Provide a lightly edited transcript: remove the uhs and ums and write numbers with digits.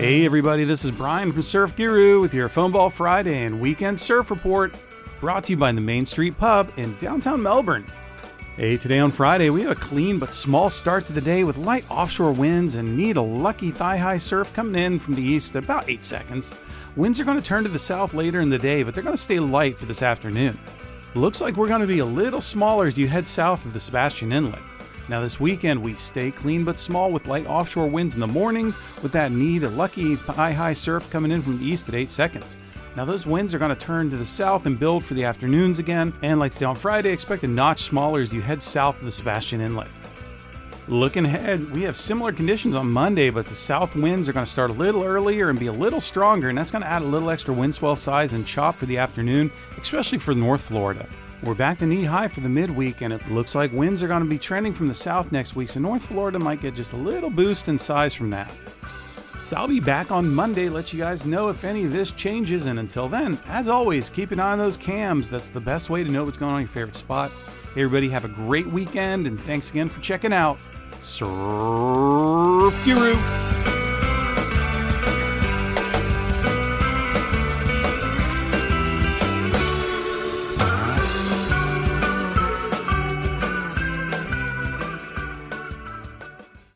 Hey everybody, this is Brian from Surf Guru with your Phone Ball Friday and Weekend Surf Report, brought to you by the Main Street Pub in downtown Melbourne. Hey, today on Friday we have a clean but small start to the day with light offshore winds and need a lucky thigh-high surf coming in from the east at about 8 seconds. Winds are going to turn to the south later in the day, but they're going to stay light for this afternoon. Looks like we're going to be a little smaller as you head south of the Sebastian Inlet. Now this weekend we stay clean but small with light offshore winds in the mornings with that need a lucky thigh-high surf coming in from the east at 8 seconds. Now those winds are going to turn to the south and build for the afternoons again, and like today on Friday, expect a notch smaller as you head south of the Sebastian Inlet. Looking ahead, we have similar conditions on Monday, but the south winds are going to start a little earlier and be a little stronger, and that's going to add a little extra wind swell size and chop for the afternoon, especially for North Florida. We're back to knee high for the midweek, and it looks like winds are going to be trending from the south next week, so North Florida might get just a little boost in size from that. So I'll be back on Monday, let you guys know if any of this changes, and until then, as always, keep an eye on those cams. That's the best way to know what's going on in your favorite spot. Hey everybody, have a great weekend, and thanks again for checking out Surf Guru.